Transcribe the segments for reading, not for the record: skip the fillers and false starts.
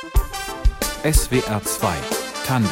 SWR 2 Tandem.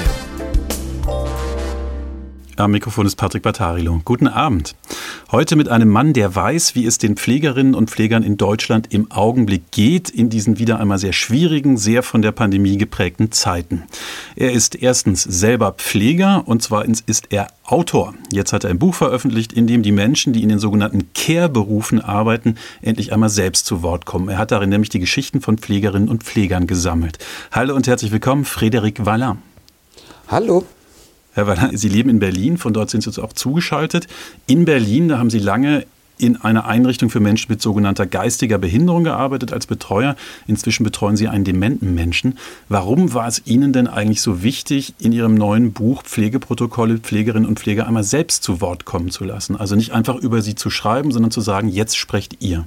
Am Mikrofon ist Patrick Battarilo. Guten Abend. Heute mit einem Mann, der weiß, wie es den Pflegerinnen und Pflegern in Deutschland im Augenblick geht, in diesen wieder einmal sehr schwierigen, sehr von der Pandemie geprägten Zeiten. Er ist erstens selber Pfleger und zweitens ist er Autor. Jetzt hat er ein Buch veröffentlicht, in dem die Menschen, die in den sogenannten Care-Berufen arbeiten, endlich einmal selbst zu Wort kommen. Er hat darin nämlich die Geschichten von Pflegerinnen und Pflegern gesammelt. Hallo und herzlich willkommen, Frédéric Vallin. Hallo. Herr Vallin, Sie leben in Berlin, von dort sind Sie jetzt auch zugeschaltet. In Berlin, da haben Sie lange in einer Einrichtung für Menschen mit sogenannter geistiger Behinderung gearbeitet als Betreuer. Inzwischen betreuen Sie einen dementen Menschen. Warum war es Ihnen denn eigentlich so wichtig, in Ihrem neuen Buch Pflegeprotokolle Pflegerinnen und Pfleger einmal selbst zu Wort kommen zu lassen? Also nicht einfach über sie zu schreiben, sondern zu sagen, jetzt sprecht ihr.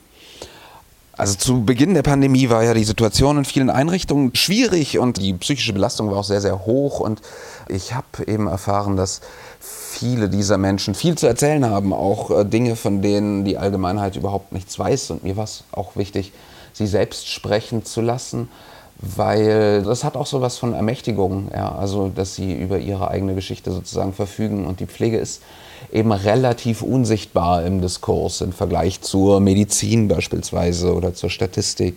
Also zu Beginn der Pandemie war ja die Situation in vielen Einrichtungen schwierig und die psychische Belastung war auch sehr, sehr hoch. Und ich habe eben erfahren, dass viele dieser Menschen viel zu erzählen haben, auch Dinge, von denen die Allgemeinheit überhaupt nichts weiß. Und mir war es auch wichtig, sie selbst sprechen zu lassen, weil das hat auch so was von Ermächtigung, ja, also dass sie über ihre eigene Geschichte sozusagen verfügen. Und die Pflege ist eben relativ unsichtbar im Diskurs im Vergleich zur Medizin beispielsweise oder zur Statistik.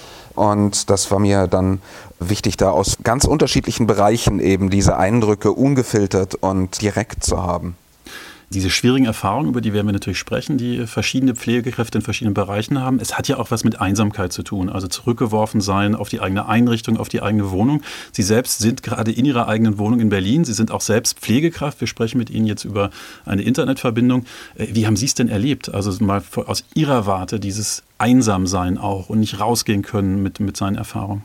Und das war mir dann wichtig, da aus ganz unterschiedlichen Bereichen eben diese Eindrücke ungefiltert und direkt zu haben. Diese schwierigen Erfahrungen, über die werden wir natürlich sprechen, die verschiedene Pflegekräfte in verschiedenen Bereichen haben. Es hat ja auch was mit Einsamkeit zu tun, also zurückgeworfen sein auf die eigene Einrichtung, auf die eigene Wohnung. Sie selbst sind gerade in Ihrer eigenen Wohnung in Berlin. Sie sind auch selbst Pflegekraft. Wir sprechen mit Ihnen jetzt über eine Internetverbindung. Wie haben Sie es denn erlebt? Also mal aus Ihrer Warte, dieses Einsamsein auch und nicht rausgehen können mit seinen Erfahrungen.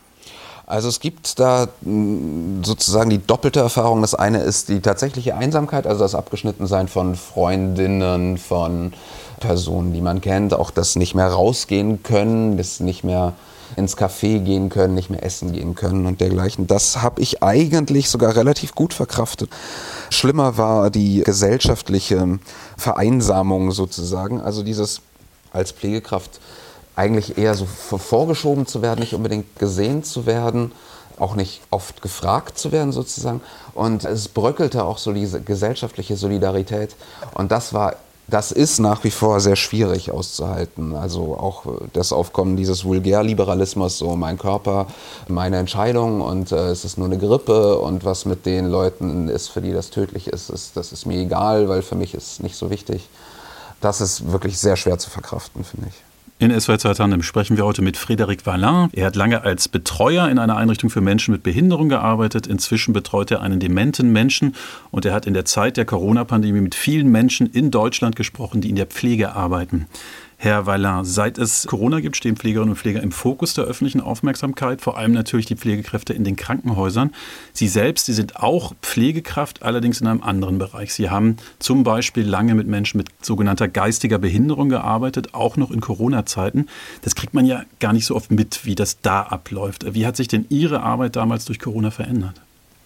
Also es gibt da sozusagen die doppelte Erfahrung. Das eine ist die tatsächliche Einsamkeit, also das Abgeschnittensein von Freundinnen, von Personen, die man kennt, auch das nicht mehr rausgehen können, das nicht mehr ins Café gehen können, nicht mehr essen gehen können und dergleichen. Das habe ich eigentlich sogar relativ gut verkraftet. Schlimmer war die gesellschaftliche Vereinsamung sozusagen, also dieses als Pflegekraft eigentlich eher so vorgeschoben zu werden, nicht unbedingt gesehen zu werden, auch nicht oft gefragt zu werden sozusagen. Und es bröckelte auch so diese gesellschaftliche Solidarität. Und das ist nach wie vor sehr schwierig auszuhalten. Also auch das Aufkommen dieses Vulgärliberalismus, so mein Körper, meine Entscheidung und es ist nur eine Grippe und was mit den Leuten ist, für die das tödlich ist, das ist mir egal, weil für mich ist es nicht so wichtig. Das ist wirklich sehr schwer zu verkraften, finde ich. In SWR 2 Tandem sprechen wir heute mit Frédéric Vallin. Er hat lange als Betreuer in einer Einrichtung für Menschen mit Behinderung gearbeitet. Inzwischen betreut er einen dementen Menschen und er hat in der Zeit der Corona-Pandemie mit vielen Menschen in Deutschland gesprochen, die in der Pflege arbeiten. Herr Vallin, seit es Corona gibt, stehen Pflegerinnen und Pfleger im Fokus der öffentlichen Aufmerksamkeit, vor allem natürlich die Pflegekräfte in den Krankenhäusern. Sie selbst, Sie sind auch Pflegekraft, allerdings in einem anderen Bereich. Sie haben zum Beispiel lange mit Menschen mit sogenannter geistiger Behinderung gearbeitet, auch noch in Corona-Zeiten. Das kriegt man ja gar nicht so oft mit, wie das da abläuft. Wie hat sich denn Ihre Arbeit damals durch Corona verändert?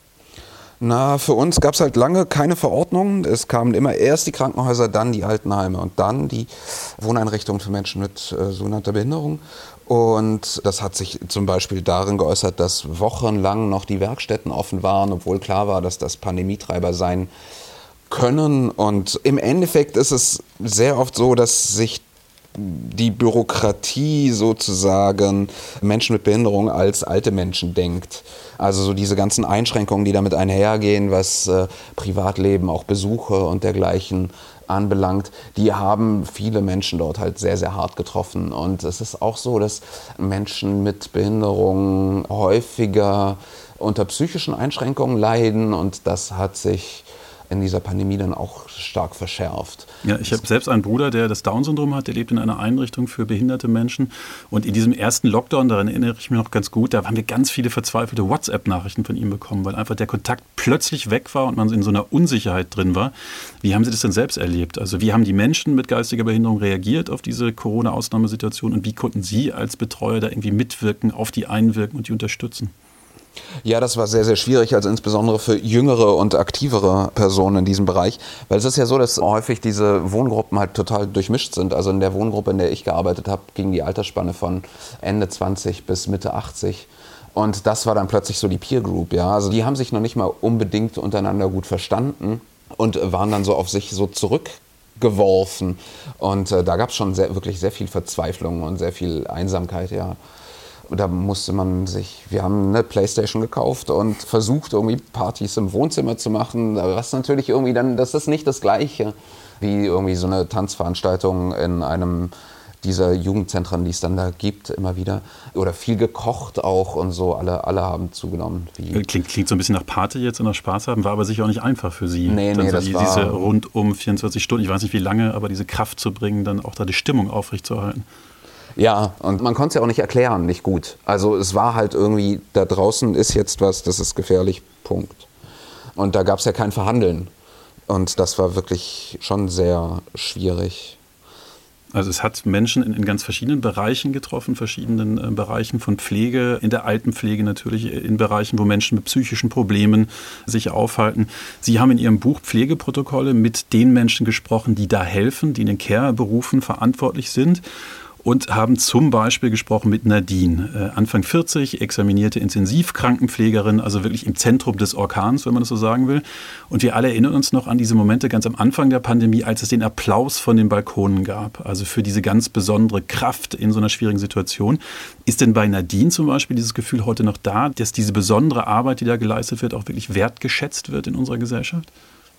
Na, für uns gab es halt lange keine Verordnungen. Es kamen immer erst die Krankenhäuser, dann die Altenheime und dann die Wohneinrichtungen für Menschen mit sogenannter Behinderung. Und das hat sich zum Beispiel darin geäußert, dass wochenlang noch die Werkstätten offen waren, obwohl klar war, dass das Pandemietreiber sein können. Und im Endeffekt ist es sehr oft so, dass sich die Bürokratie sozusagen Menschen mit Behinderung als alte Menschen denkt. Also so diese ganzen Einschränkungen, die damit einhergehen, was Privatleben, auch Besuche und dergleichen anbelangt, die haben viele Menschen dort halt sehr, sehr hart getroffen. Und es ist auch so, dass Menschen mit Behinderung häufiger unter psychischen Einschränkungen leiden und das hat sich in dieser Pandemie dann auch stark verschärft. Ja, ich habe selbst einen Bruder, der das Down-Syndrom hat, der lebt in einer Einrichtung für behinderte Menschen und in diesem ersten Lockdown, daran erinnere ich mich noch ganz gut, da haben wir ganz viele verzweifelte WhatsApp-Nachrichten von ihm bekommen, weil einfach der Kontakt plötzlich weg war und man in so einer Unsicherheit drin war. Wie haben Sie das denn selbst erlebt? Also wie haben die Menschen mit geistiger Behinderung reagiert auf diese Corona-Ausnahmesituation und wie konnten Sie als Betreuer da irgendwie mitwirken, auf die einwirken und die unterstützen? Ja, das war sehr, sehr schwierig, also insbesondere für jüngere und aktivere Personen in diesem Bereich, weil es ist ja so, dass häufig diese Wohngruppen halt total durchmischt sind. Also in der Wohngruppe, in der ich gearbeitet habe, ging die Altersspanne von Ende 20 bis Mitte 80 Und das war dann plötzlich so die Peer Group, ja. Also die haben sich noch nicht mal unbedingt untereinander gut verstanden und waren dann so auf sich so zurückgeworfen. Und da gab es schon wirklich sehr viel Verzweiflung und sehr viel Einsamkeit, ja. Da musste wir haben eine Playstation gekauft und versucht, irgendwie Partys im Wohnzimmer zu machen. Was natürlich irgendwie dann, das ist nicht das Gleiche wie irgendwie so eine Tanzveranstaltung in einem dieser Jugendzentren, die es dann da gibt, immer wieder. Oder viel gekocht auch und so. Alle haben zugenommen. Klingt so ein bisschen nach Party jetzt und nach Spaß haben, war aber sicher auch nicht einfach für Sie. Nee, dann das war... Diese rund um 24 Stunden, ich weiß nicht wie lange, aber diese Kraft zu bringen, dann auch da die Stimmung aufrechtzuerhalten. Ja, und man konnte es ja auch nicht erklären, nicht gut. Also es war halt irgendwie, da draußen ist jetzt was, das ist gefährlich, Punkt. Und da gab es ja kein Verhandeln. Und das war wirklich schon sehr schwierig. Also es hat Menschen in ganz verschiedenen Bereichen getroffen, verschiedenen Bereichen von Pflege, in der Altenpflege natürlich, in Bereichen, wo Menschen mit psychischen Problemen sich aufhalten. Sie haben in Ihrem Buch Pflegeprotokolle mit den Menschen gesprochen, die da helfen, die in den Care-Berufen verantwortlich sind. Und haben zum Beispiel gesprochen mit Nadine, Anfang 40, examinierte Intensivkrankenpflegerin, also wirklich im Zentrum des Orkans, wenn man das so sagen will. Und wir alle erinnern uns noch an diese Momente ganz am Anfang der Pandemie, als es den Applaus von den Balkonen gab. Also für diese ganz besondere Kraft in so einer schwierigen Situation. Ist denn bei Nadine zum Beispiel dieses Gefühl heute noch da, dass diese besondere Arbeit, die da geleistet wird, auch wirklich wertgeschätzt wird in unserer Gesellschaft?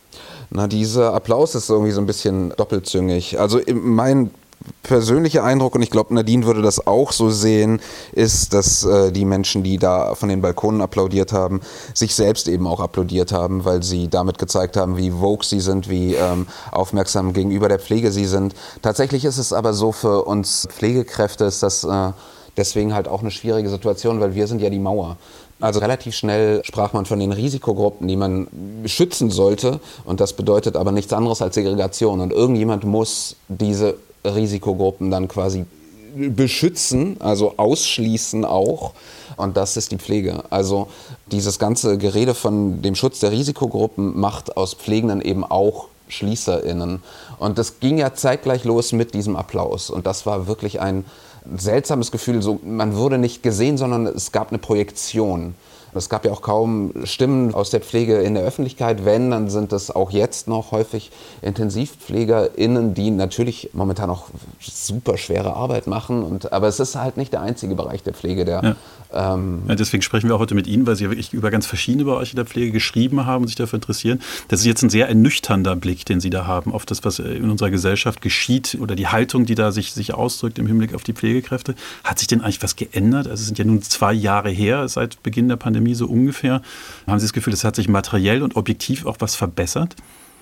Na, dieser Applaus ist irgendwie so ein bisschen doppelzüngig. Also mein persönlicher Eindruck, und ich glaube, Nadine würde das auch so sehen, ist, dass die Menschen, die da von den Balkonen applaudiert haben, sich selbst eben auch applaudiert haben, weil sie damit gezeigt haben, wie woke sie sind, wie aufmerksam gegenüber der Pflege sie sind. Tatsächlich ist es aber so, für uns Pflegekräfte ist das deswegen halt auch eine schwierige Situation, weil wir sind ja die Mauer. Also relativ schnell sprach man von den Risikogruppen, die man schützen sollte, und das bedeutet aber nichts anderes als Segregation. Und irgendjemand muss diese Risikogruppen dann quasi beschützen, also ausschließen auch. Und das ist die Pflege. Also dieses ganze Gerede von dem Schutz der Risikogruppen macht aus Pflegenden eben auch SchließerInnen. Und das ging ja zeitgleich los mit diesem Applaus. Und das war wirklich ein seltsames Gefühl. So, man wurde nicht gesehen, sondern es gab eine Projektion. Es gab ja auch kaum Stimmen aus der Pflege in der Öffentlichkeit. Wenn, dann sind es auch jetzt noch häufig IntensivpflegerInnen, die natürlich momentan auch super schwere Arbeit machen. Aber es ist halt nicht der einzige Bereich der Pflege, der... Ja, deswegen sprechen wir auch heute mit Ihnen, weil Sie ja wirklich über ganz verschiedene Bereiche der Pflege geschrieben haben und sich dafür interessieren. Das ist jetzt ein sehr ernüchternder Blick, den Sie da haben, auf das, was in unserer Gesellschaft geschieht oder die Haltung, die da sich ausdrückt im Hinblick auf die Pflegekräfte. Hat sich denn eigentlich was geändert? Also es sind ja nun 2 Jahre her, seit Beginn der Pandemie so ungefähr. Haben Sie das Gefühl, es hat sich materiell und objektiv auch was verbessert?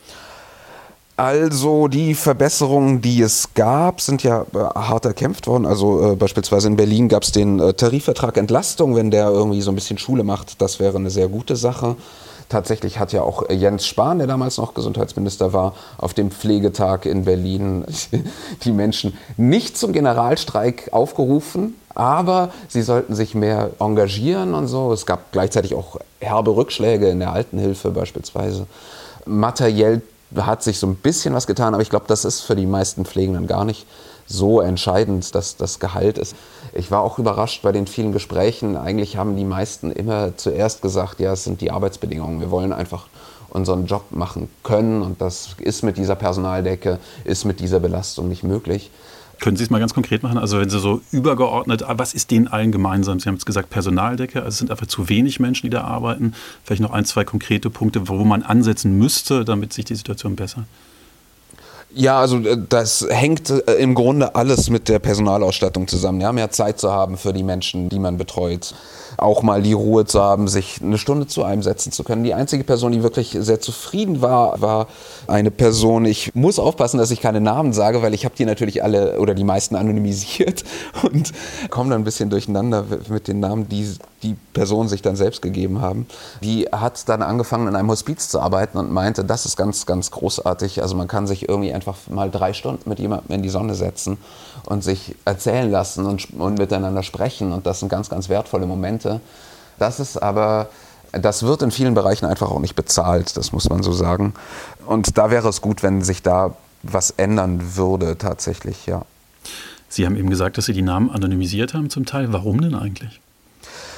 Also die Verbesserungen, die es gab, sind ja hart erkämpft worden. Also beispielsweise in Berlin gab es den Tarifvertrag Entlastung, wenn der irgendwie so ein bisschen Schule macht. Das wäre eine sehr gute Sache. Tatsächlich hat ja auch Jens Spahn, der damals noch Gesundheitsminister war, auf dem Pflegetag in Berlin die Menschen nicht zum Generalstreik aufgerufen, aber sie sollten sich mehr engagieren und so. Es gab gleichzeitig auch herbe Rückschläge in der Altenhilfe beispielsweise. Materiell hat sich so ein bisschen was getan, aber ich glaube, das ist für die meisten Pflegenden gar nicht so entscheidend, dass das Gehalt ist. Ich war auch überrascht bei den vielen Gesprächen. Eigentlich haben die meisten immer zuerst gesagt, ja, es sind die Arbeitsbedingungen. Wir wollen einfach unseren Job machen können, und das ist mit dieser Personaldecke, ist mit dieser Belastung nicht möglich. Können Sie es mal ganz konkret machen? Also wenn Sie so übergeordnet, was ist denen allen gemeinsam? Sie haben jetzt gesagt Personaldecke, also es sind einfach zu wenig Menschen, die da arbeiten. Vielleicht noch 1, 2 konkrete Punkte, wo man ansetzen müsste, damit sich die Situation bessert. Ja, also das hängt im Grunde alles mit der Personalausstattung zusammen. Ja, mehr Zeit zu haben für die Menschen, die man betreut. Auch mal die Ruhe zu haben, sich eine Stunde zu einem setzen zu können. Die einzige Person, die wirklich sehr zufrieden war, war eine Person. Ich muss aufpassen, dass ich keine Namen sage, weil ich habe die natürlich alle oder die meisten anonymisiert und komme dann ein bisschen durcheinander mit den Namen, die die Personen sich dann selbst gegeben haben. Die hat dann angefangen, in einem Hospiz zu arbeiten und meinte, das ist ganz, ganz großartig. Also man kann sich irgendwie einfach mal 3 Stunden mit jemandem in die Sonne setzen und sich erzählen lassen und miteinander sprechen. Und das sind ganz, ganz wertvolle Momente. Das wird in vielen Bereichen einfach auch nicht bezahlt, das muss man so sagen. Und da wäre es gut, wenn sich da was ändern würde tatsächlich, ja. Sie haben eben gesagt, dass Sie die Namen anonymisiert haben zum Teil. Warum denn eigentlich?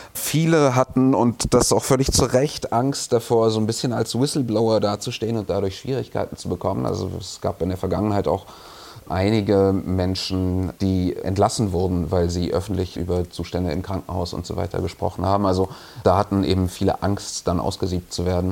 Viele hatten, und das auch völlig zu Recht, Angst davor, so ein bisschen als Whistleblower dazustehen und dadurch Schwierigkeiten zu bekommen. Also es gab in der Vergangenheit auch einige Menschen, die entlassen wurden, weil sie öffentlich über Zustände im Krankenhaus und so weiter gesprochen haben. Also da hatten eben viele Angst, dann ausgesiebt zu werden.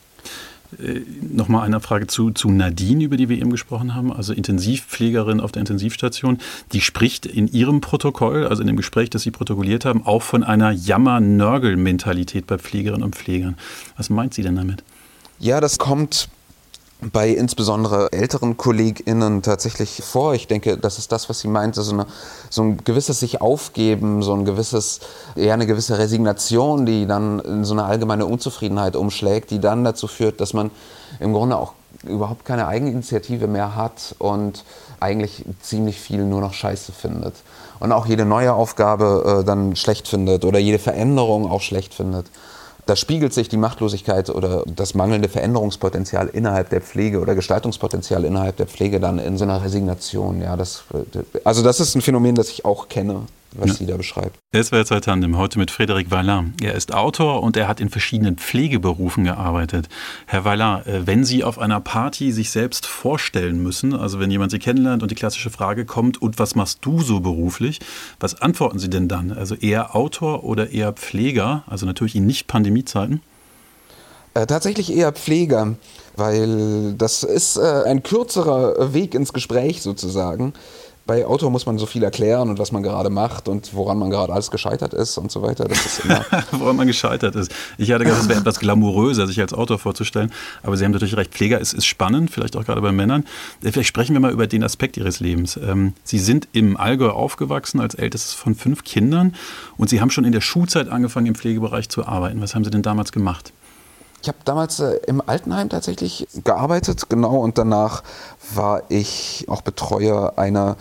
Nochmal eine Frage zu Nadine, über die wir eben gesprochen haben, also Intensivpflegerin auf der Intensivstation. Die spricht in ihrem Protokoll, also in dem Gespräch, das Sie protokolliert haben, auch von einer Jammer-Nörgel-Mentalität bei Pflegerinnen und Pflegern. Was meint sie denn damit? Ja, das kommt bei insbesondere älteren KollegInnen tatsächlich vor. Ich denke, das ist das, was sie meinte, so ein gewisses sich aufgeben, eine gewisse Resignation, die dann in so eine allgemeine Unzufriedenheit umschlägt, die dann dazu führt, dass man im Grunde auch überhaupt keine Eigeninitiative mehr hat und eigentlich ziemlich viel nur noch Scheiße findet. Und auch jede neue Aufgabe dann schlecht findet oder jede Veränderung auch schlecht findet. Da spiegelt sich die Machtlosigkeit oder das mangelnde Veränderungspotenzial innerhalb der Pflege oder Gestaltungspotenzial innerhalb der Pflege dann in so einer Resignation. Ja, das ist ein Phänomen, das ich auch kenne, was sie da beschreibt. SWR 2 Tandem, heute mit Frédéric Vaillant. Er ist Autor und er hat in verschiedenen Pflegeberufen gearbeitet. Herr Vaillant, wenn Sie auf einer Party sich selbst vorstellen müssen, also wenn jemand Sie kennenlernt und die klassische Frage kommt, und was machst du so beruflich, was antworten Sie denn dann? Also eher Autor oder eher Pfleger, also natürlich in Nicht-Pandemie-Zeiten? Tatsächlich eher Pfleger, weil das ist ein kürzerer Weg ins Gespräch sozusagen. Bei Autor muss man so viel erklären und was man gerade macht und woran man gerade alles gescheitert ist und so weiter. Das ist immer woran man gescheitert ist. Ich hatte gedacht, es wäre etwas glamouröser, sich als Autor vorzustellen. Aber Sie haben natürlich recht, Pfleger ist spannend, vielleicht auch gerade bei Männern. Vielleicht sprechen wir mal über den Aspekt Ihres Lebens. Sie sind im Allgäu aufgewachsen als ältestes von 5 Kindern und Sie haben schon in der Schulzeit angefangen, im Pflegebereich zu arbeiten. Was haben Sie denn damals gemacht? Ich habe damals im Altenheim tatsächlich gearbeitet, genau, und danach war ich auch Betreuer einer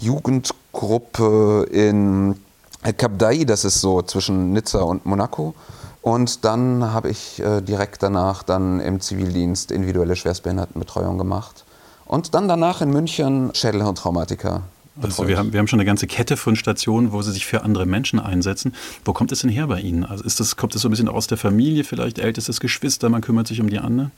Jugendgruppe in Cap d'Aille, das ist so zwischen Nizza und Monaco. Und dann habe ich direkt danach dann im Zivildienst individuelle Schwerstbehindertenbetreuung gemacht. Und dann danach in München Schädelhirntraumatiker. Also wir haben schon eine ganze Kette von Stationen, wo Sie sich für andere Menschen einsetzen. Wo kommt es denn her bei Ihnen? Also kommt es so ein bisschen aus der Familie, vielleicht ältestes Geschwister, man kümmert sich um die anderen?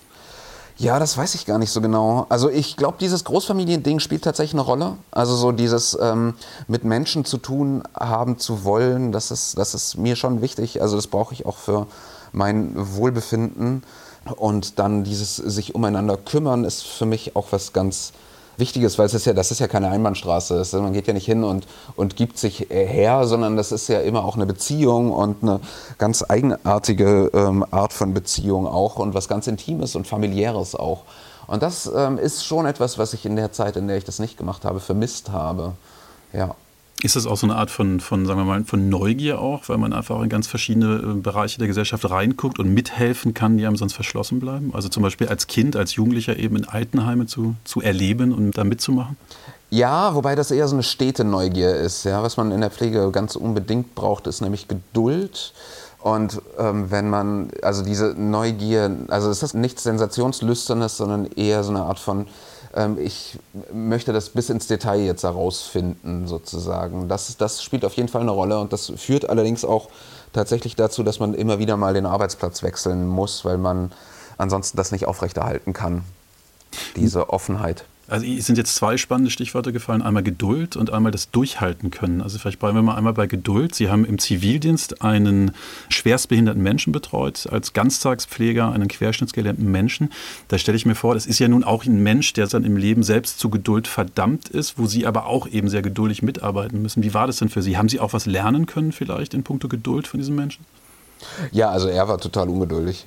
Ja, das weiß ich gar nicht so genau. Also ich glaube, dieses Großfamiliending spielt tatsächlich eine Rolle. Also so dieses mit Menschen zu tun haben zu wollen, das ist mir schon wichtig. Also das brauche ich auch für mein Wohlbefinden. Und dann dieses sich umeinander kümmern ist für mich auch was ganz Wichtiges, weil das ist ja keine Einbahnstraße. Man geht ja nicht hin und gibt sich her, sondern das ist ja immer auch eine Beziehung und eine ganz eigenartige Art von Beziehung auch und was ganz Intimes und Familiäres auch. Und das ist schon etwas, was ich in der Zeit, in der ich das nicht gemacht habe, vermisst habe. Ja. Ist das auch so eine Art von, sagen wir mal, von Neugier auch, weil man einfach in ganz verschiedene Bereiche der Gesellschaft reinguckt und mithelfen kann, die einem sonst verschlossen bleiben? Also zum Beispiel als Kind, als Jugendlicher eben in Altenheime zu erleben und da mitzumachen? Ja, wobei das eher so eine stete Neugier ist. Ja? Was man in der Pflege ganz unbedingt braucht, ist nämlich Geduld. Und wenn man, also diese Neugier, also es ist nichts Sensationslüsternes, sondern eher so eine Art von ich möchte das bis ins Detail jetzt herausfinden, sozusagen. Das spielt auf jeden Fall eine Rolle und das führt allerdings auch tatsächlich dazu, dass man immer wieder mal den Arbeitsplatz wechseln muss, weil man ansonsten das nicht aufrechterhalten kann, diese Offenheit. Also es sind jetzt 2 spannende Stichworte gefallen, einmal Geduld und einmal das Durchhalten können. Also vielleicht bleiben wir mal einmal bei Geduld. Sie haben im Zivildienst einen schwerstbehinderten Menschen betreut, als Ganztagspfleger einen querschnittsgelähmten Menschen. Da stelle ich mir vor, das ist ja nun auch ein Mensch, der dann im Leben selbst zu Geduld verdammt ist, wo Sie aber auch eben sehr geduldig mitarbeiten müssen. Wie war das denn für Sie? Haben Sie auch was lernen können vielleicht in puncto Geduld von diesem Menschen? Ja, also er war total ungeduldig.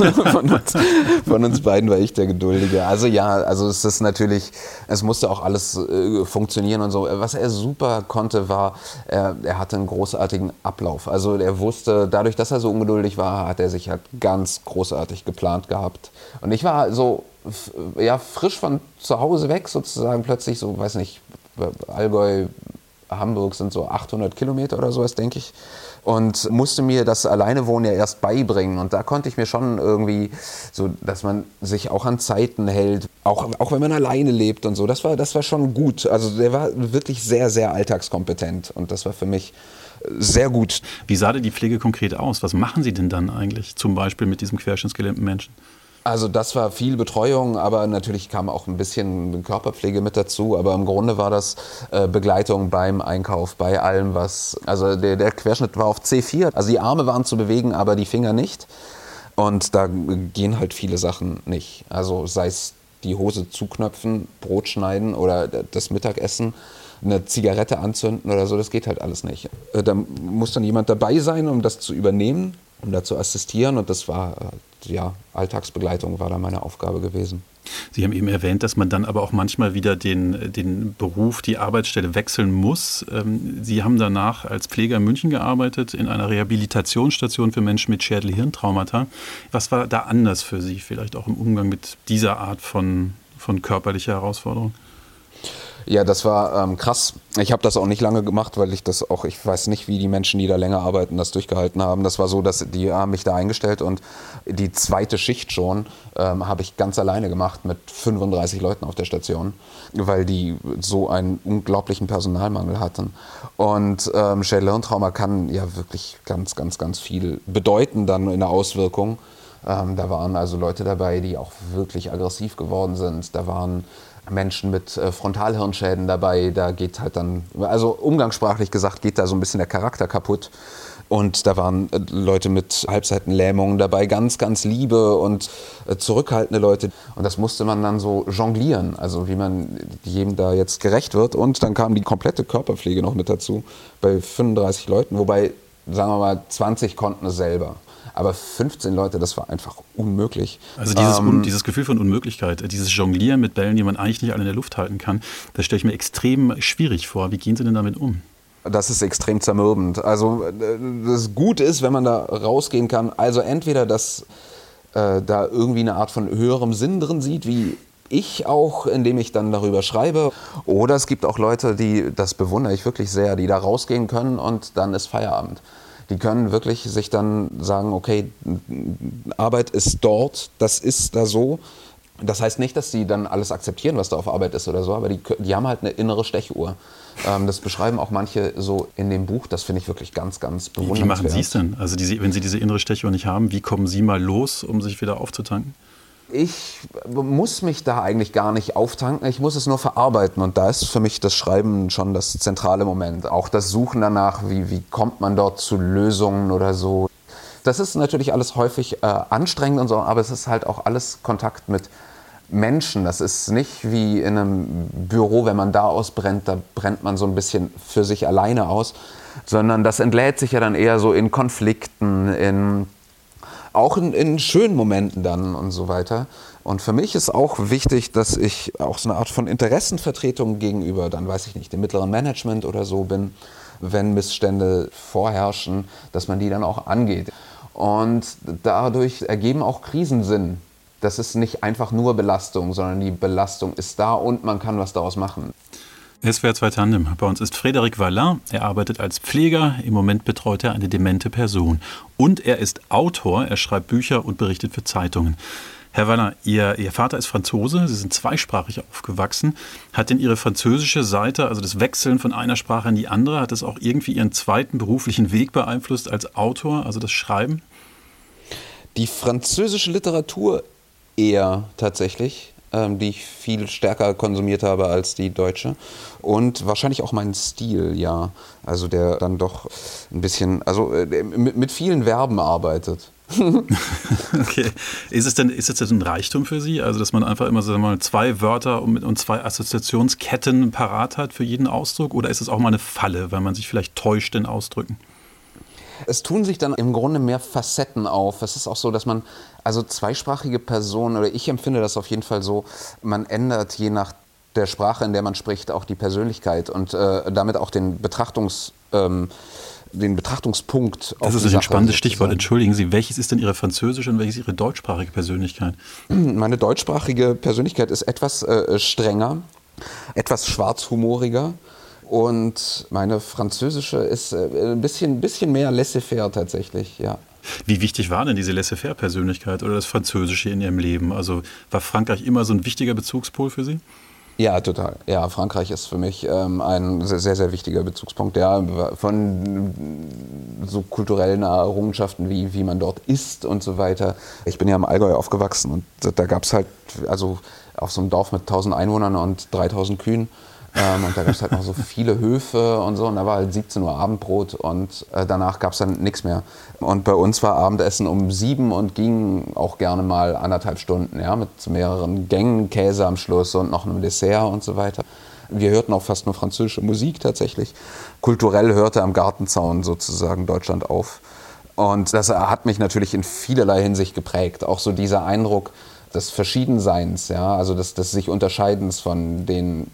Von uns beiden war ich der Geduldige. Also ja, also es ist natürlich, es musste auch alles funktionieren und so. Was er super konnte, war, er hatte einen großartigen Ablauf. Also er wusste, dadurch, dass er so ungeduldig war, hat er sich halt ganz großartig geplant gehabt. Und ich war so frisch von zu Hause weg sozusagen, plötzlich so, weiß nicht, Allgäu, Hamburg sind so 800 Kilometer oder sowas, denke ich. Und musste mir das Alleinewohnen ja erst beibringen. Und da konnte ich mir schon irgendwie so, dass man sich auch an Zeiten hält, auch wenn man alleine lebt und so. Das war schon gut. Also der war wirklich sehr, sehr alltagskompetent. Und das war für mich sehr gut. Wie sah denn die Pflege konkret aus? Was machen Sie denn dann eigentlich, zum Beispiel mit diesem querschnittsgelähmten Menschen? Also das war viel Betreuung, aber natürlich kam auch ein bisschen Körperpflege mit dazu. Aber im Grunde war das Begleitung beim Einkauf, bei allem was. Also der Querschnitt war auf C4, also die Arme waren zu bewegen, aber die Finger nicht. Und da gehen halt viele Sachen nicht. Also sei es die Hose zuknöpfen, Brot schneiden oder das Mittagessen, eine Zigarette anzünden oder so, das geht halt alles nicht. Da muss dann jemand dabei sein, um das zu übernehmen, um da zu assistieren, und das war, Alltagsbegleitung war da meine Aufgabe gewesen. Sie haben eben erwähnt, dass man dann aber auch manchmal wieder den Beruf, die Arbeitsstelle wechseln muss. Sie haben danach als Pfleger in München gearbeitet, in einer Rehabilitationsstation für Menschen mit Schädel-Hirntraumata. Was war da anders für Sie, vielleicht auch im Umgang mit dieser Art von körperlicher Herausforderung? Ja, das war krass. Ich habe das auch nicht lange gemacht, weil ich weiß nicht, wie die Menschen, die da länger arbeiten, das durchgehalten haben. Das war so, dass die haben mich da eingestellt und die zweite Schicht schon habe ich ganz alleine gemacht mit 35 Leuten auf der Station, weil die so einen unglaublichen Personalmangel hatten. Und Schädel-Hirntrauma kann ja wirklich ganz, ganz, ganz viel bedeuten dann in der Auswirkung. Da waren also Leute dabei, die auch wirklich aggressiv geworden sind. Da waren Menschen mit Frontalhirnschäden dabei, da geht halt dann, also umgangssprachlich gesagt, geht da so ein bisschen der Charakter kaputt. Und da waren Leute mit Halbseitenlähmungen dabei, ganz, ganz liebe und zurückhaltende Leute. Und das musste man dann so jonglieren, also wie man jedem da jetzt gerecht wird. Und dann kam die komplette Körperpflege noch mit dazu, bei 35 Leuten, wobei, sagen wir mal, 20 konnten es selber. Aber 15 Leute, das war einfach unmöglich. Also dieses Gefühl von Unmöglichkeit, dieses Jonglieren mit Bällen, die man eigentlich nicht alle in der Luft halten kann, das stelle ich mir extrem schwierig vor. Wie gehen Sie denn damit um? Das ist extrem zermürbend. Also das Gute ist, wenn man da rausgehen kann, also entweder, dass da irgendwie eine Art von höherem Sinn drin sieht, wie ich auch, indem ich dann darüber schreibe. Oder es gibt auch Leute, das bewundere ich wirklich sehr, die da rausgehen können und dann ist Feierabend. Die können wirklich sich dann sagen, okay, Arbeit ist dort, das ist da so. Das heißt nicht, dass sie dann alles akzeptieren, was da auf Arbeit ist oder so, aber die haben halt eine innere Stechuhr. Das beschreiben auch manche so in dem Buch, das finde ich wirklich ganz, ganz bewundernswert. Wie machen Sie es denn? Also wenn Sie diese innere Stechuhr nicht haben, wie kommen Sie mal los, um sich wieder aufzutanken? Ich muss mich da eigentlich gar nicht auftanken, ich muss es nur verarbeiten, und da ist für mich das Schreiben schon das zentrale Moment. Auch das Suchen danach, wie kommt man dort zu Lösungen oder so. Das ist natürlich alles häufig anstrengend und so, aber es ist halt auch alles Kontakt mit Menschen. Das ist nicht wie in einem Büro, wenn man da ausbrennt, da brennt man so ein bisschen für sich alleine aus, sondern das entlädt sich ja dann eher so in Konflikten, auch in schönen Momenten dann und so weiter. Und für mich ist auch wichtig, dass ich auch so eine Art von Interessenvertretung gegenüber, dann weiß ich nicht, dem mittleren Management oder so bin, wenn Missstände vorherrschen, dass man die dann auch angeht. Und dadurch ergeben auch Krisen Sinn. Das ist nicht einfach nur Belastung, sondern die Belastung ist da und man kann was daraus machen. SWR 2 Tandem. Bei uns ist Frédéric Vallin. Er arbeitet als Pfleger. Im Moment betreut er eine demente Person. Und er ist Autor. Er schreibt Bücher und berichtet für Zeitungen. Herr Vallin, Ihr Vater ist Franzose. Sie sind zweisprachig aufgewachsen. Hat denn Ihre französische Seite, also das Wechseln von einer Sprache in die andere, hat das auch irgendwie Ihren zweiten beruflichen Weg beeinflusst als Autor, also das Schreiben? Die französische Literatur eher tatsächlich, die ich viel stärker konsumiert habe als die deutsche. Und wahrscheinlich auch mein Stil, ja. Also der dann doch ein bisschen, also mit vielen Verben arbeitet. Okay. Ist es denn ein Reichtum für Sie? Also, dass man einfach immer so mal zwei Wörter und zwei Assoziationsketten parat hat für jeden Ausdruck? Oder ist es auch mal eine Falle, weil man sich vielleicht täuscht in Ausdrücken? Es tun sich dann im Grunde mehr Facetten auf. Es ist auch so, dass man, also zweisprachige Personen, oder ich empfinde das auf jeden Fall so, man ändert je nach der Sprache, in der man spricht, auch die Persönlichkeit und damit auch den Betrachtungspunkt. Das ist ein spannendes Stichwort. Entschuldigen Sie, welches ist denn Ihre französische und welches Ihre deutschsprachige Persönlichkeit? Meine deutschsprachige Persönlichkeit ist etwas strenger, etwas schwarzhumoriger. Und meine französische ist ein bisschen mehr laissez-faire tatsächlich, ja. Wie wichtig war denn diese laissez-faire-Persönlichkeit oder das Französische in Ihrem Leben? Also war Frankreich immer so ein wichtiger Bezugspol für Sie? Ja, total. Ja, Frankreich ist für mich ein sehr, sehr wichtiger Bezugspunkt, ja, von so kulturellen Errungenschaften, wie man dort isst und so weiter. Ich bin ja im Allgäu aufgewachsen und da gab es halt, also auf so einem Dorf mit 1000 Einwohnern und 3000 Kühen, und da gab es halt noch so viele Höfe und so, und da war halt 17 Uhr Abendbrot und danach gab es dann nichts mehr. Und bei uns war Abendessen um 7 und ging auch gerne mal 1,5 Stunden, ja, mit mehreren Gängen, Käse am Schluss und noch einem Dessert und so weiter. Wir hörten auch fast nur französische Musik tatsächlich. Kulturell hörte am Gartenzaun sozusagen Deutschland auf. Und das hat mich natürlich in vielerlei Hinsicht geprägt. Auch so dieser Eindruck des Verschiedenseins, ja, also des sich Unterscheidens von den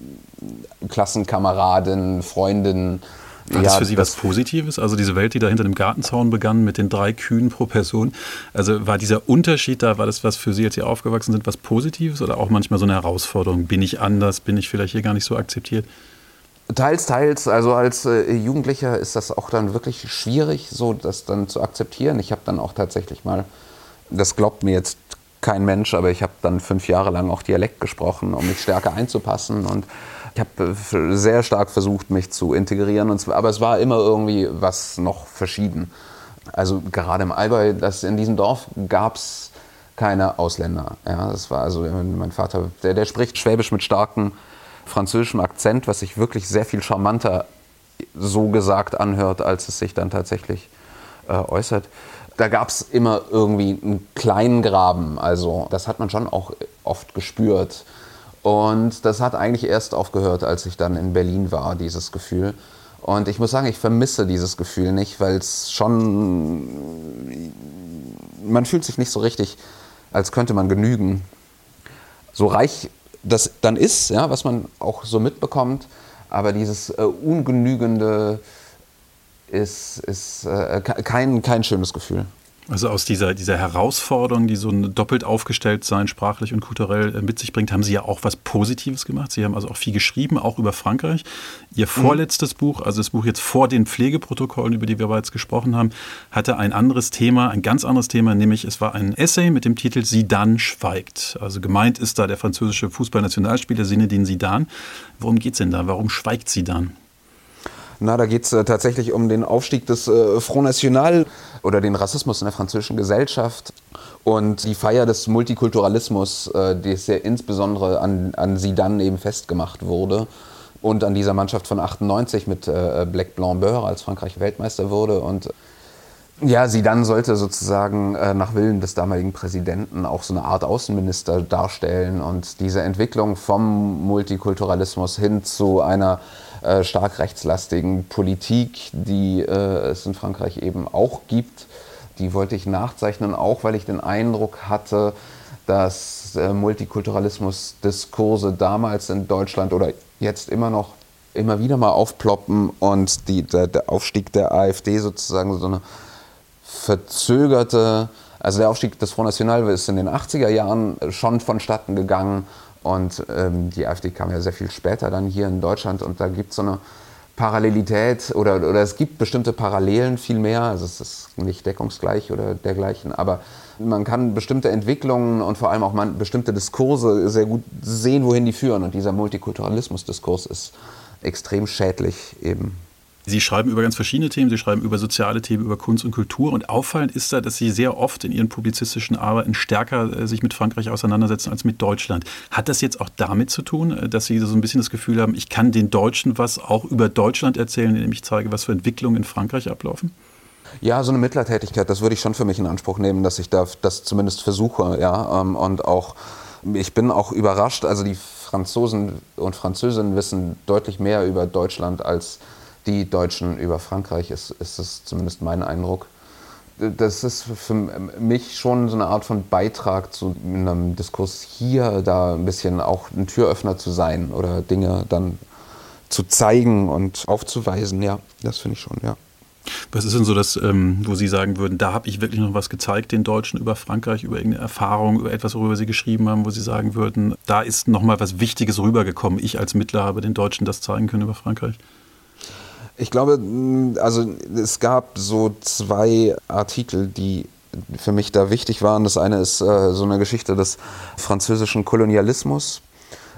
Klassenkameraden, Freundinnen. War das für Sie was Positives? Also diese Welt, die da hinter dem Gartenzaun begann mit den 3 Kühen pro Person. Also war dieser Unterschied da, war das was für Sie, als Sie aufgewachsen sind, was Positives oder auch manchmal so eine Herausforderung? Bin ich anders? Bin ich vielleicht hier gar nicht so akzeptiert? Teils. Also als Jugendlicher ist das auch dann wirklich schwierig, so das dann zu akzeptieren. Ich habe dann auch tatsächlich mal, das glaubt mir jetzt kein Mensch, aber ich habe dann 5 Jahre lang auch Dialekt gesprochen, um mich stärker einzupassen, und ich habe sehr stark versucht, mich zu integrieren, aber es war immer irgendwie was noch verschieden. Also gerade im Allgäu, in diesem Dorf gab es keine Ausländer. Ja, das war also mein Vater, der spricht Schwäbisch mit starkem französischem Akzent, was sich wirklich sehr viel charmanter so gesagt anhört, als es sich dann tatsächlich äußert. Da gab es immer irgendwie einen kleinen Graben, also das hat man schon auch oft gespürt. Und das hat eigentlich erst aufgehört, als ich dann in Berlin war, dieses Gefühl. Und ich muss sagen, ich vermisse dieses Gefühl nicht, weil es schon, man fühlt sich nicht so richtig, als könnte man genügen. So reich das dann ist, ja, was man auch so mitbekommt, aber dieses Ungenügende ist kein schönes Gefühl. Also aus dieser Herausforderung, die so ein doppelt aufgestellt sein, sprachlich und kulturell mit sich bringt, haben Sie ja auch was Positives gemacht. Sie haben also auch viel geschrieben, auch über Frankreich. Ihr vorletztes Buch, also das Buch jetzt vor den Pflegeprotokollen, über die wir bereits gesprochen haben, hatte ein anderes Thema, ein ganz anderes Thema, nämlich es war ein Essay mit dem Titel Zidane schweigt. Also gemeint ist da der französische Fußballnationalspieler Zinedine Zidane. Worum geht es denn da? Warum schweigt Zidane? Na, da geht es tatsächlich um den Aufstieg des Front National oder den Rassismus in der französischen Gesellschaft und die Feier des Multikulturalismus, die sehr insbesondere an Zidane eben festgemacht wurde und an dieser Mannschaft von 98 mit Black Blanc Beurre, als Frankreich Weltmeister wurde. Und ja, Zidane sollte sozusagen nach Willen des damaligen Präsidenten auch so eine Art Außenminister darstellen, und diese Entwicklung vom Multikulturalismus hin zu einer stark rechtslastigen Politik, die es in Frankreich eben auch gibt, die wollte ich nachzeichnen, auch weil ich den Eindruck hatte, dass Multikulturalismus-Diskurse damals in Deutschland oder jetzt immer wieder mal aufploppen und der Aufstieg der AfD sozusagen so eine verzögerte, also der Aufstieg des Front National ist in den 80er Jahren schon vonstatten gegangen. Und die AfD kam ja sehr viel später dann hier in Deutschland, und da gibt es so eine Parallelität oder es gibt bestimmte Parallelen vielmehr, also es ist nicht deckungsgleich oder dergleichen, aber man kann bestimmte Entwicklungen und vor allem auch bestimmte Diskurse sehr gut sehen, wohin die führen, und dieser Multikulturalismus-Diskurs ist extrem schädlich eben. Sie schreiben über ganz verschiedene Themen, Sie schreiben über soziale Themen, über Kunst und Kultur, und auffallend ist da, dass Sie sehr oft in Ihren publizistischen Arbeiten stärker sich mit Frankreich auseinandersetzen als mit Deutschland. Hat das jetzt auch damit zu tun, dass Sie so ein bisschen das Gefühl haben, ich kann den Deutschen was auch über Deutschland erzählen, indem ich zeige, was für Entwicklungen in Frankreich ablaufen? Ja, so eine Mittlertätigkeit, das würde ich schon für mich in Anspruch nehmen, dass ich das zumindest versuche, ja, und auch, ich bin auch überrascht, also die Franzosen und Französinnen wissen deutlich mehr über Deutschland als die Deutschen über Frankreich, ist es zumindest mein Eindruck. Das ist für mich schon so eine Art von Beitrag zu einem Diskurs hier, da ein bisschen auch ein Türöffner zu sein oder Dinge dann zu zeigen und aufzuweisen. Ja, das finde ich schon, ja. Was ist denn so das, wo Sie sagen würden, da habe ich wirklich noch was gezeigt, den Deutschen über Frankreich, über irgendeine Erfahrung, über etwas, worüber Sie geschrieben haben, wo Sie sagen würden, da ist noch mal was Wichtiges rübergekommen. Ich als Mittler habe den Deutschen das zeigen können über Frankreich? Ich glaube, also es gab so 2 Artikel, die für mich da wichtig waren. Das eine ist so eine Geschichte des französischen Kolonialismus,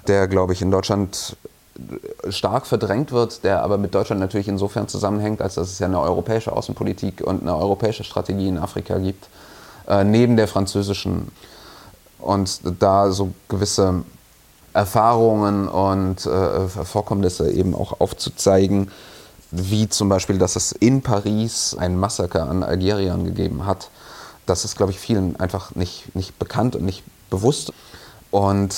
der, glaube ich, in Deutschland stark verdrängt wird, der aber mit Deutschland natürlich insofern zusammenhängt, als dass es ja eine europäische Außenpolitik und eine europäische Strategie in Afrika gibt, neben der französischen. Und da so gewisse Erfahrungen und Vorkommnisse eben auch aufzuzeigen, wie zum Beispiel, dass es in Paris ein Massaker an Algeriern gegeben hat. Das ist, glaube ich, vielen einfach nicht bekannt und nicht bewusst. Und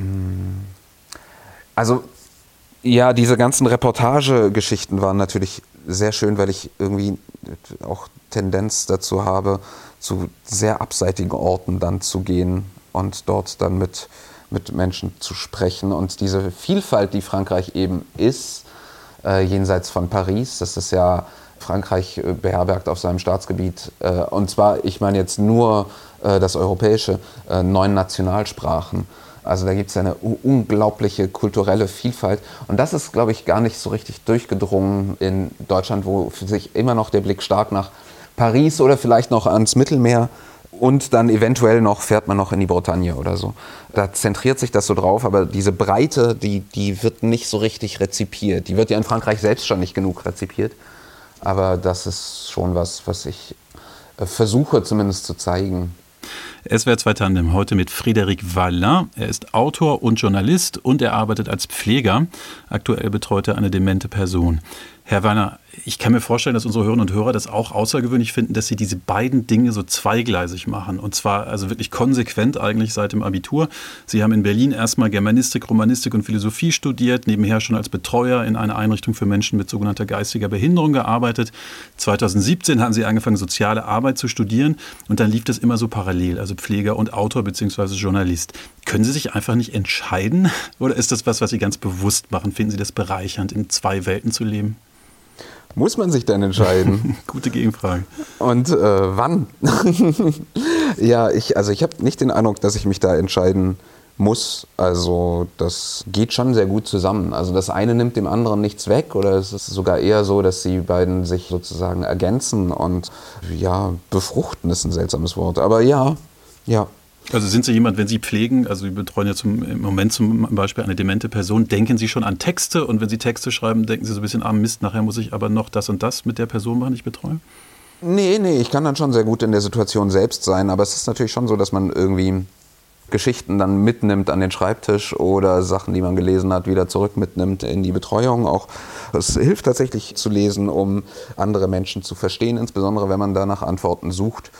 also ja, diese ganzen Reportagegeschichten waren natürlich sehr schön, weil ich irgendwie auch Tendenz dazu habe, zu sehr abseitigen Orten dann zu gehen und dort dann mit Menschen zu sprechen. Und diese Vielfalt, die Frankreich eben ist, jenseits von Paris, das ist ja, Frankreich beherbergt auf seinem Staatsgebiet, und zwar, ich meine jetzt nur das Europäische, 9 Nationalsprachen. Also da gibt es eine unglaubliche kulturelle Vielfalt. Und das ist, glaube ich, gar nicht so richtig durchgedrungen in Deutschland, wo sich immer noch der Blick stark nach Paris oder vielleicht noch ans Mittelmeer und dann eventuell noch fährt man noch in die Bretagne oder so. Da zentriert sich das so drauf, aber diese Breite, die wird nicht so richtig rezipiert. Die wird ja in Frankreich selbst schon nicht genug rezipiert. Aber das ist schon was ich versuche zumindest zu zeigen. SWR 2 Tandem heute mit Frédéric Vallin. Er ist Autor und Journalist und er arbeitet als Pfleger. Aktuell betreut er eine demente Person. Herr Vallin, ich kann mir vorstellen, dass unsere Hörerinnen und Hörer das auch außergewöhnlich finden, dass Sie diese beiden Dinge so zweigleisig machen. Und zwar also wirklich konsequent eigentlich seit dem Abitur. Sie haben in Berlin erstmal Germanistik, Romanistik und Philosophie studiert, nebenher schon als Betreuer in einer Einrichtung für Menschen mit sogenannter geistiger Behinderung gearbeitet. 2017 haben Sie angefangen, soziale Arbeit zu studieren und dann lief das immer so parallel, also Pfleger und Autor bzw. Journalist. Können Sie sich einfach nicht entscheiden oder ist das was Sie ganz bewusst machen? Finden Sie das bereichernd, in 2 Welten zu leben? Muss man sich dann entscheiden? Gute Gegenfrage. Und wann? Ja, ich habe nicht den Eindruck, dass ich mich da entscheiden muss. Also das geht schon sehr gut zusammen. Also das eine nimmt dem anderen nichts weg oder es ist sogar eher so, dass die beiden sich sozusagen ergänzen und ja, befruchten ist ein seltsames Wort. Aber ja. Also sind Sie jemand, wenn Sie pflegen, also Sie betreuen ja im Moment zum Beispiel eine demente Person, denken Sie schon an Texte und wenn Sie Texte schreiben, denken Sie so ein bisschen, Mist, nachher muss ich aber noch das und das mit der Person machen, die ich betreue? Nee, ich kann dann schon sehr gut in der Situation selbst sein, aber es ist natürlich schon so, dass man irgendwie Geschichten dann mitnimmt an den Schreibtisch oder Sachen, die man gelesen hat, wieder zurück mitnimmt in die Betreuung. Auch es hilft tatsächlich zu lesen, um andere Menschen zu verstehen, insbesondere wenn man da nach Antworten sucht.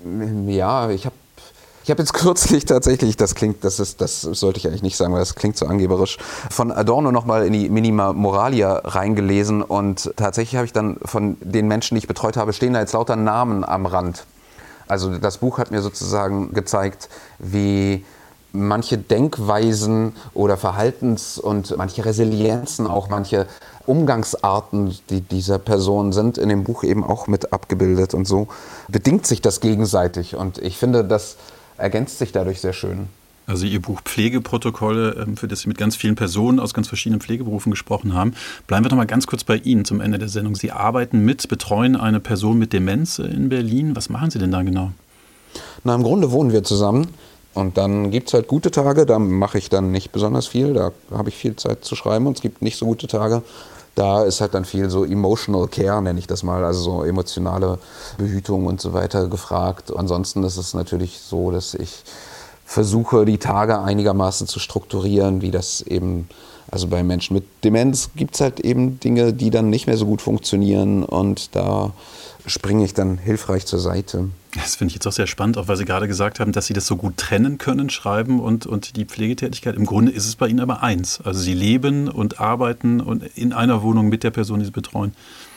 Ja, ich habe jetzt kürzlich tatsächlich, das sollte ich eigentlich nicht sagen, weil das klingt so angeberisch, von Adorno nochmal in die Minima Moralia reingelesen und tatsächlich habe ich dann von den Menschen, die ich betreut habe, stehen da jetzt lauter Namen am Rand. Also das Buch hat mir sozusagen gezeigt, wie manche Denkweisen oder Verhaltens- und manche Resilienzen, auch manche Umgangsarten, die dieser Person sind, in dem Buch eben auch mit abgebildet und so bedingt sich das gegenseitig und ich finde, das ergänzt sich dadurch sehr schön. Also Ihr Buch Pflegeprotokolle, für das Sie mit ganz vielen Personen aus ganz verschiedenen Pflegeberufen gesprochen haben. Bleiben wir doch mal ganz kurz bei Ihnen zum Ende der Sendung. Sie arbeiten betreuen eine Person mit Demenz in Berlin. Was machen Sie denn da genau? Na, im Grunde wohnen wir zusammen und dann gibt es halt gute Tage, da mache ich dann nicht besonders viel, da habe ich viel Zeit zu schreiben und es gibt nicht so gute Tage. Da ist halt dann viel so Emotional Care, nenne ich das mal, also so emotionale Behütung und so weiter gefragt. Ansonsten ist es natürlich so, dass ich versuche, die Tage einigermaßen zu strukturieren, wie das eben, also bei Menschen mit Demenz gibt es halt eben Dinge, die dann nicht mehr so gut funktionieren und da springe ich dann hilfreich zur Seite. Das finde ich jetzt auch sehr spannend, auch weil Sie gerade gesagt haben, dass Sie das so gut trennen können, Schreiben und die Pflegetätigkeit. Im Grunde ist es bei Ihnen aber eins. Also Sie leben und arbeiten und in einer Wohnung mit der Person, die Sie betreuen.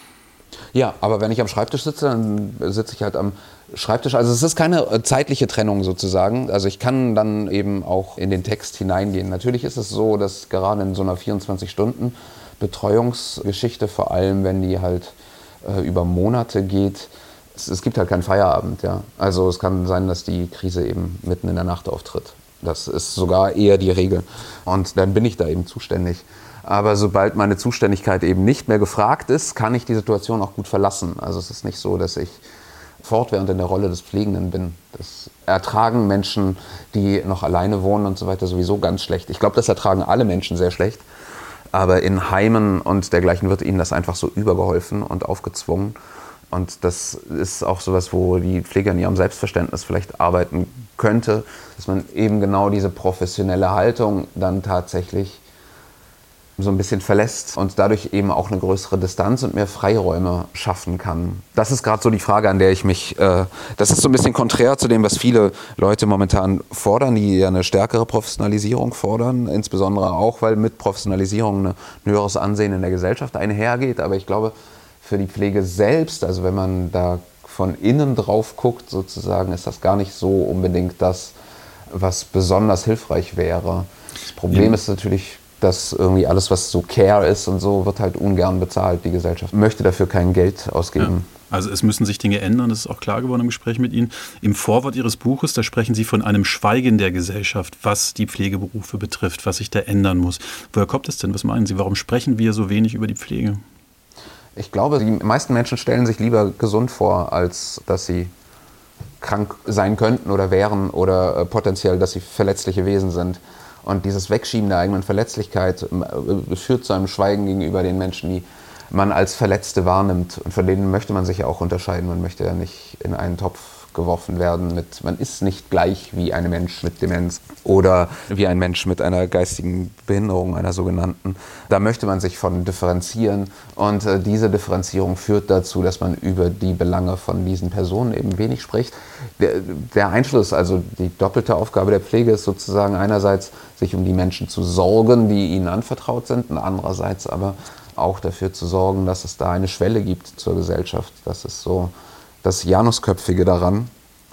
Ja, aber wenn ich am Schreibtisch sitze, dann sitze ich halt am Schreibtisch. Also es ist keine zeitliche Trennung sozusagen. Also ich kann dann eben auch in den Text hineingehen. Natürlich ist es so, dass gerade in so einer 24-Stunden-Betreuungsgeschichte, vor allem wenn die halt über Monate geht, es gibt halt keinen Feierabend. Ja. Also es kann sein, dass die Krise eben mitten in der Nacht auftritt. Das ist sogar eher die Regel. Und dann bin ich da eben zuständig. Aber sobald meine Zuständigkeit eben nicht mehr gefragt ist, kann ich die Situation auch gut verlassen. Also es ist nicht so, dass ich fortwährend in der Rolle des Pflegenden bin. Das ertragen Menschen, die noch alleine wohnen und so weiter, sowieso ganz schlecht. Ich glaube, das ertragen alle Menschen sehr schlecht. Aber in Heimen und dergleichen wird ihnen das einfach so übergeholfen und aufgezwungen. Und das ist auch sowas, wo die Pflege an ihrem Selbstverständnis vielleicht arbeiten könnte, dass man eben genau diese professionelle Haltung dann tatsächlich so ein bisschen verlässt und dadurch eben auch eine größere Distanz und mehr Freiräume schaffen kann. Das ist gerade so die Frage, an der ich mich, das ist so ein bisschen konträr zu dem, was viele Leute momentan fordern, die ja eine stärkere Professionalisierung fordern, insbesondere auch, weil mit Professionalisierung ein höheres Ansehen in der Gesellschaft einhergeht. Aber ich glaube, für die Pflege selbst, also wenn man da von innen drauf guckt sozusagen, ist das gar nicht so unbedingt das, was besonders hilfreich wäre. Das Problem ist natürlich, dass irgendwie alles, was so Care ist und so, wird halt ungern bezahlt. Die Gesellschaft möchte dafür kein Geld ausgeben. Ja, also es müssen sich Dinge ändern, das ist auch klar geworden im Gespräch mit Ihnen. Im Vorwort Ihres Buches, da sprechen Sie von einem Schweigen der Gesellschaft, was die Pflegeberufe betrifft, was sich da ändern muss. Woher kommt es denn? Was meinen Sie? Warum sprechen wir so wenig über die Pflege? Ich glaube, die meisten Menschen stellen sich lieber gesund vor, als dass sie krank sein könnten oder wären oder potenziell, dass sie verletzliche Wesen sind. Und dieses Wegschieben der eigenen Verletzlichkeit führt zu einem Schweigen gegenüber den Menschen, die man als Verletzte wahrnimmt. Und von denen möchte man sich ja auch unterscheiden. Man möchte ja nicht in einen Topf geworfen werden mit, man ist nicht gleich wie ein Mensch mit Demenz oder wie ein Mensch mit einer geistigen Behinderung, einer sogenannten. Da möchte man sich von differenzieren. Und diese Differenzierung führt dazu, dass man über die Belange von diesen Personen eben wenig spricht. Der Einschluss, also die doppelte Aufgabe der Pflege ist sozusagen einerseits, sich um die Menschen zu sorgen, die ihnen anvertraut sind, und andererseits aber auch dafür zu sorgen, dass es da eine Schwelle gibt zur Gesellschaft. Das ist so das Janusköpfige daran.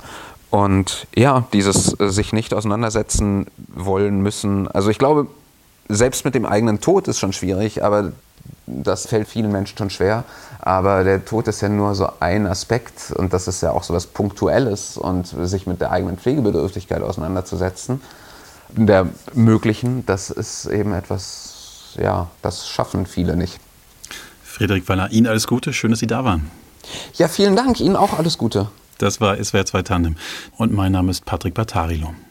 Und ja, dieses sich nicht auseinandersetzen wollen müssen. Also ich glaube, selbst mit dem eigenen Tod ist schon schwierig, aber das fällt vielen Menschen schon schwer. Aber der Tod ist ja nur so ein Aspekt und das ist ja auch so was Punktuelles und sich mit der eigenen Pflegebedürftigkeit auseinanderzusetzen, der möglichen, das ist eben etwas, ja, das schaffen viele nicht. Frédéric Vallin, Ihnen alles Gute, schön, dass Sie da waren. Ja, vielen Dank, Ihnen auch alles Gute. Das war SWR 2 Tandem und mein Name ist Patrick Battarilo.